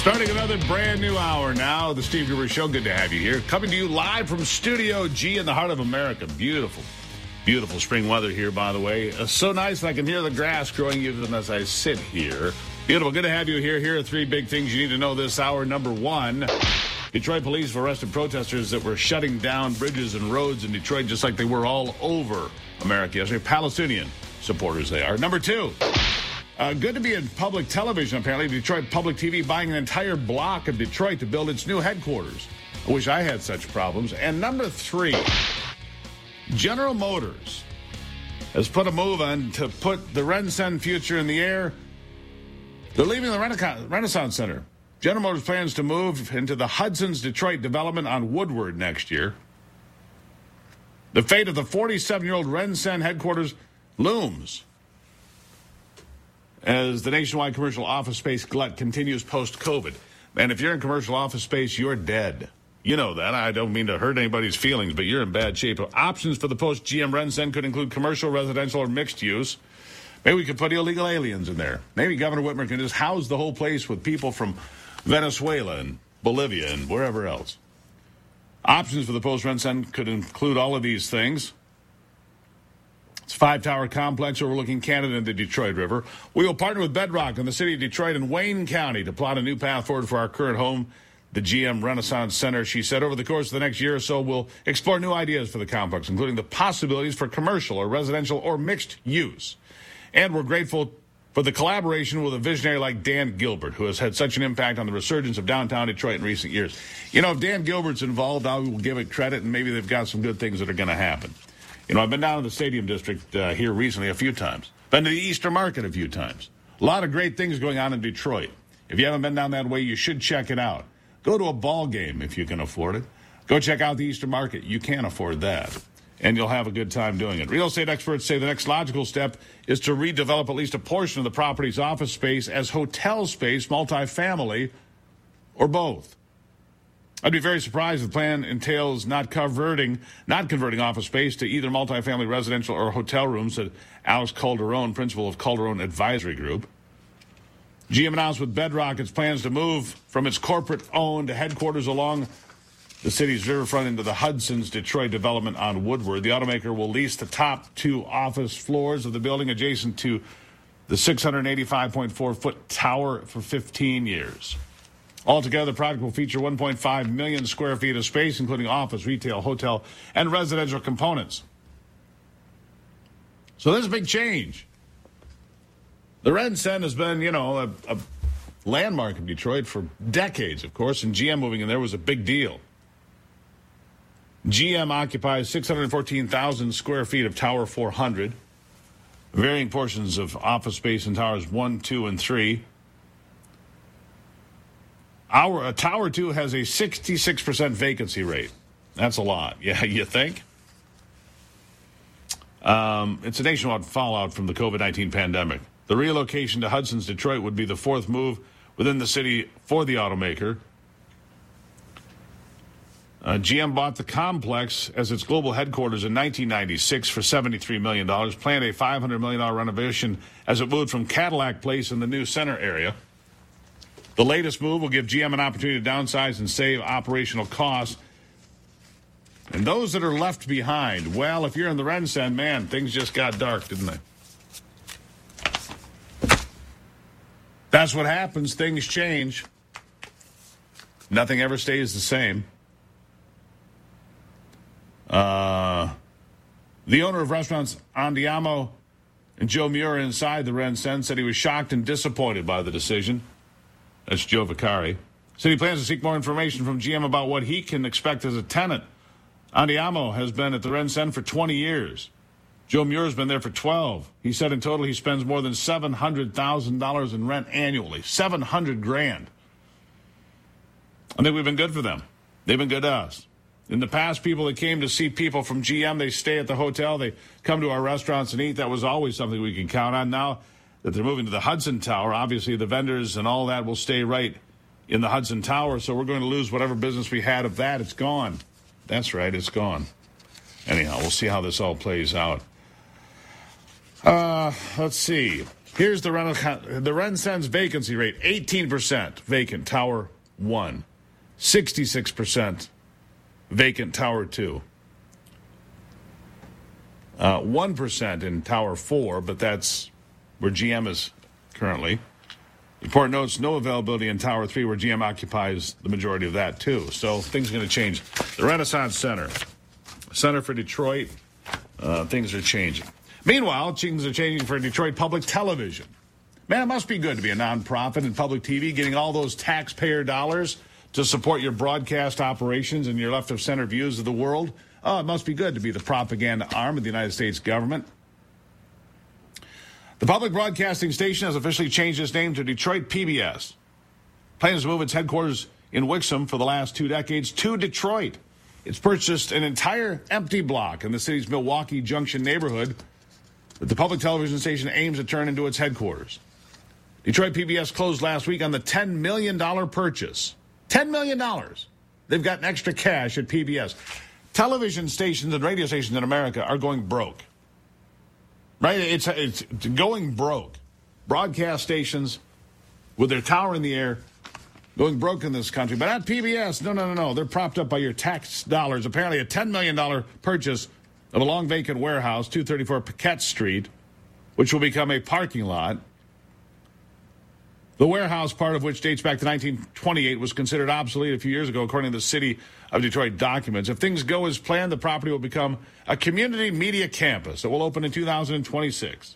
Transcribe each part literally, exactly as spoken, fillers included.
Starting another brand new hour now, the Steve Gruber Show. Good to have you here. Coming to you live from Studio G in the heart of America. Beautiful, beautiful spring weather here, by the way. Uh, so nice I can hear the grass growing even as I sit here. Beautiful. Good to have you here. Here are three big things you need to know this hour. Number one, Detroit police have arrested protesters that were shutting down bridges and roads in Detroit just like they were all over America yesterday. Palestinian supporters they are. Number two, Uh, good to be in public television, apparently. Detroit Public T V buying an entire block of Detroit to build its new headquarters. I wish I had such problems. And number three, General Motors has put a move on to put the RenCen future in the air. They're leaving the Renaissance Center. General Motors plans to move into the Hudson's Detroit development on Woodward next year. The fate of the forty-seven-year-old RenCen headquarters looms as the nationwide commercial office space glut continues post-COVID. Man, if you're in commercial office space, you're dead. You know that. I don't mean to hurt anybody's feelings, but you're in bad shape. Options for the post-G M RenCen could include commercial, residential, or mixed use. Maybe we could put illegal aliens in there. Maybe Governor Whitmer can just house the whole place with people from Venezuela and Bolivia and wherever else. Options for the post-RenCen could include all of these things. It's a five-tower complex overlooking Canada and the Detroit River. We will partner with Bedrock in the city of Detroit and Wayne County to plot a new path forward for our current home, the G M Renaissance Center. She said over the course of the next year or so, we'll explore new ideas for the complex, including the possibilities for commercial or residential or mixed use. And we're grateful for the collaboration with a visionary like Dan Gilbert, who has had such an impact on the resurgence of downtown Detroit in recent years. You know, if Dan Gilbert's involved, I will give it credit, and maybe they've got some good things that are going to happen. You know, I've been down to the Stadium District uh, here recently a few times. Been to the Easter Market a few times. A lot of great things going on in Detroit. If you haven't been down that way, you should check it out. Go to a ball game if you can afford it. Go check out the Easter Market. You can afford that. And you'll have a good time doing it. Real estate experts say the next logical step is to redevelop at least a portion of the property's office space as hotel space, multifamily, or both. I'd be very surprised if the plan entails not converting, not converting office space to either multifamily residential or hotel rooms, said Alex Calderon, principal of Calderon Advisory Group. G M announced with Bedrock its plans to move from its corporate-owned headquarters along the city's riverfront into the Hudson's Detroit development on Woodward. The automaker will lease the top two office floors of the building adjacent to the six hundred eighty-five point four foot tower for fifteen years. Altogether, the project will feature one point five million square feet of space, including office, retail, hotel, and residential components. So there's a big change. The RenCen has been, you know, a, a landmark of Detroit for decades, of course, and G M moving in there was a big deal. G M occupies six hundred fourteen thousand square feet of Tower four hundred, varying portions of office space in Towers one, two, and three. Our uh, Tower two has a sixty-six percent vacancy rate. That's a lot. Yeah, you think? Um, it's a nationwide fallout from the COVID nineteen pandemic. The relocation to Hudson's Detroit would be the fourth move within the city for the automaker. Uh, G M bought the complex as its global headquarters in nineteen ninety-six for seventy-three million dollars, planned a five hundred million dollars renovation as it moved from Cadillac Place in the new center area. The latest move will give G M an opportunity to downsize and save operational costs. And those that are left behind, well, if you're in the RenCen, man, things just got dark, didn't they? That's what happens. Things change. Nothing ever stays the same. Uh, the owner of restaurants Andiamo and Joe Muir inside the RenCen said he was shocked and disappointed by the decision. That's Joe Vicari. Said he plans to seek more information from G M about what he can expect as a tenant. Andiamo has been at the RenCen for twenty years. Joe Muir's been there for twelve. He said in total he spends more than seven hundred thousand dollars in rent annually. seven hundred grand. I think we've been good for them. They've been good to us. In the past, people that came to see people from G M, they stay at the hotel, they come to our restaurants and eat. That was always something we could count on. Now that they're moving to the Hudson Tower, obviously the vendors and all that will stay right in the Hudson Tower, so we're going to lose whatever business we had of that. It's gone. That's right, it's gone. Anyhow, we'll see how this all plays out. Uh, let's see. Here's the Ren- the RenSense vacancy rate, eighteen percent vacant, Tower one. sixty-six percent vacant, Tower two. Uh, one percent in Tower four, but that's where G M is currently. Report notes no availability in Tower three, where G M occupies the majority of that, too. So things are going to change. The Renaissance Center, Center for Detroit, uh, things are changing. Meanwhile, things are changing for Detroit Public Television. Man, it must be good to be a nonprofit in public T V, getting all those taxpayer dollars to support your broadcast operations and your left-of-center views of the world. Oh, it must be good to be the propaganda arm of the United States government. The public broadcasting station has officially changed its name to Detroit P B S. Plans to move its headquarters in Wixom for the last two decades to Detroit. It's purchased an entire empty block in the city's Milwaukee Junction neighborhood that the public television station aims to turn into its headquarters. Detroit P B S closed last week on the ten million dollars purchase. ten million dollars. They've gotten extra cash at P B S. Television stations and radio stations in America are going broke. Right? It's, it's going broke. Broadcast stations with their tower in the air going broke in this country. But at P B S, no, no, no, no. They're propped up by your tax dollars. Apparently a ten million dollars purchase of a long vacant warehouse, two thirty-four Paquette Street, which will become a parking lot. The warehouse, part of which dates back to nineteen twenty-eight, was considered obsolete a few years ago, according to the City of Detroit documents. If things go as planned, the property will become a community media campus that will open in two thousand twenty-six.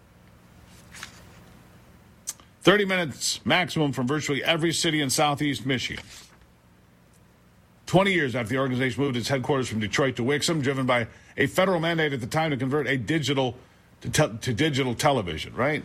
thirty minutes maximum from virtually every city in southeast Michigan. twenty years after the organization moved its headquarters from Detroit to Wixom, driven by a federal mandate at the time to convert a digital to, te- to digital television, right?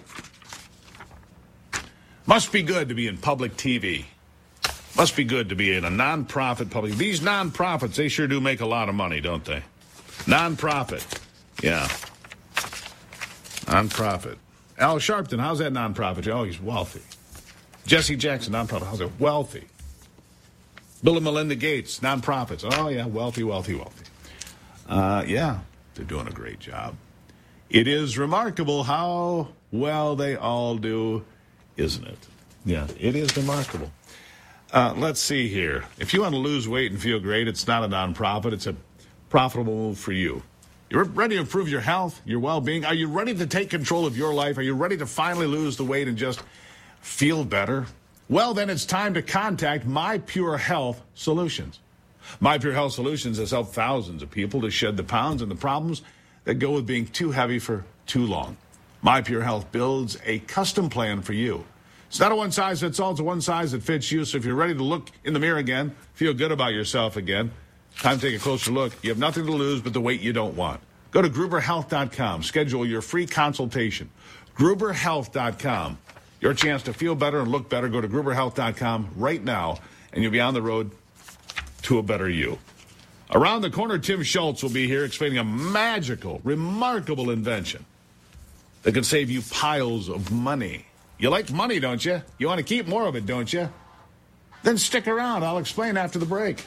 Must be good to be in public T V. Must be good to be in a non-profit public. These non-profits, they sure do make a lot of money, don't they? Non-profit. Yeah. Non-profit. Al Sharpton, how's that non-profit? Oh, he's wealthy. Jesse Jackson, non-profit. How's it? Wealthy. Bill and Melinda Gates, non-profits. Oh, yeah, wealthy, wealthy, wealthy. Uh, yeah, they're doing a great job. It is remarkable how well they all do, isn't it? Yeah, it is remarkable. Uh, let's see here. If you want to lose weight and feel great, it's not a nonprofit. It's a profitable move for you. You're ready to improve your health, your well-being. Are you ready to take control of your life? Are you ready to finally lose the weight and just feel better? Well, then it's time to contact My Pure Health Solutions. My Pure Health Solutions has helped thousands of people to shed the pounds and the problems that go with being too heavy for too long. My Pure Health builds a custom plan for you. It's not a one-size-fits-all. It's a one-size that fits you. So if you're ready to look in the mirror again, feel good about yourself again, time to take a closer look. You have nothing to lose but the weight you don't want. Go to Gruber Health dot com. Schedule your free consultation. Gruber Health dot com. Your chance to feel better and look better. Go to Gruber Health dot com right now, and you'll be on the road to a better you. Around the corner, Tim Schultz will be here explaining a magical, remarkable invention that can save you piles of money. You like money, don't you? You want to keep more of it, don't you? Then stick around. I'll explain after the break.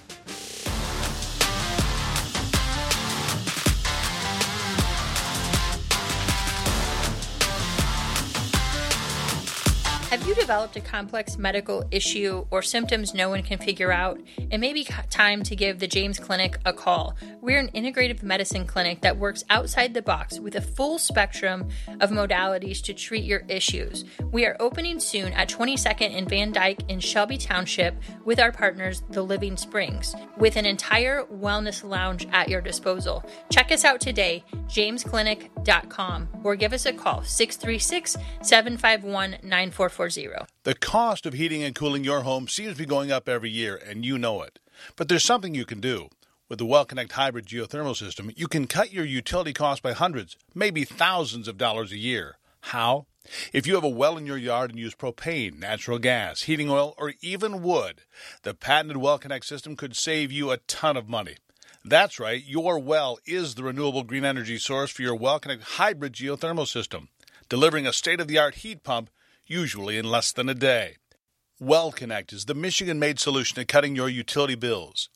Have you developed a complex medical issue or symptoms no one can figure out? It may be time to give the James Clinic a call. We're an integrative medicine clinic that works outside the box with a full spectrum of modalities to treat your issues. We are opening soon at twenty-second and Van Dyke in Shelby Township with our partners, The Living Springs, with an entire wellness lounge at your disposal. Check us out today, james clinic dot com, or give us a call, six three six, seven five one, nine four four zero. The cost of heating and cooling your home seems to be going up every year, and you know it. But there's something you can do. With the WellConnect Hybrid Geothermal System, you can cut your utility costs by hundreds, maybe thousands of dollars a year. How? If you have a well in your yard and use propane, natural gas, heating oil, or even wood, the patented WellConnect system could save you a ton of money. That's right, your well is the renewable green energy source for your WellConnect Hybrid Geothermal System, delivering a state-of-the-art heat pump usually in less than a day. WellConnect is the Michigan-made solution to cutting your utility bills.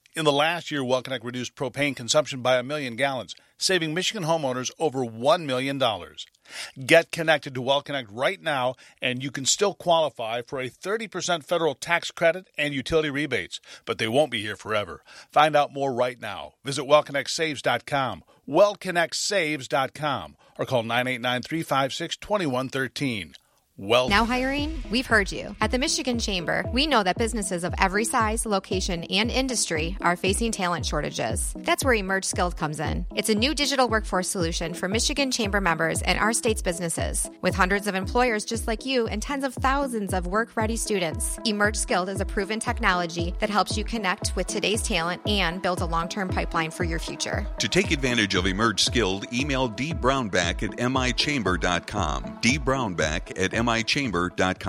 In the last year, WellConnect reduced propane consumption by a million gallons, saving Michigan homeowners over one million dollars. Get connected to WellConnect right now, and you can still qualify for a thirty percent federal tax credit and utility rebates, but they won't be here forever. Find out more right now. Visit well connect saves dot com, well connect saves dot com, or call nine eight nine, three five six, two one one three. Well, now hiring? We've heard you. At the Michigan Chamber, we know that businesses of every size, location, and industry are facing talent shortages. That's where Emerge Skilled comes in. It's a new digital workforce solution for Michigan Chamber members and our state's businesses. With hundreds of employers just like you and tens of thousands of work-ready students, Emerge Skilled is a proven technology that helps you connect with today's talent and build a long-term pipeline for your future. To take advantage of Emerge Skilled, email d brownback at m i chamber dot com. d brownback at m i chamber dot com.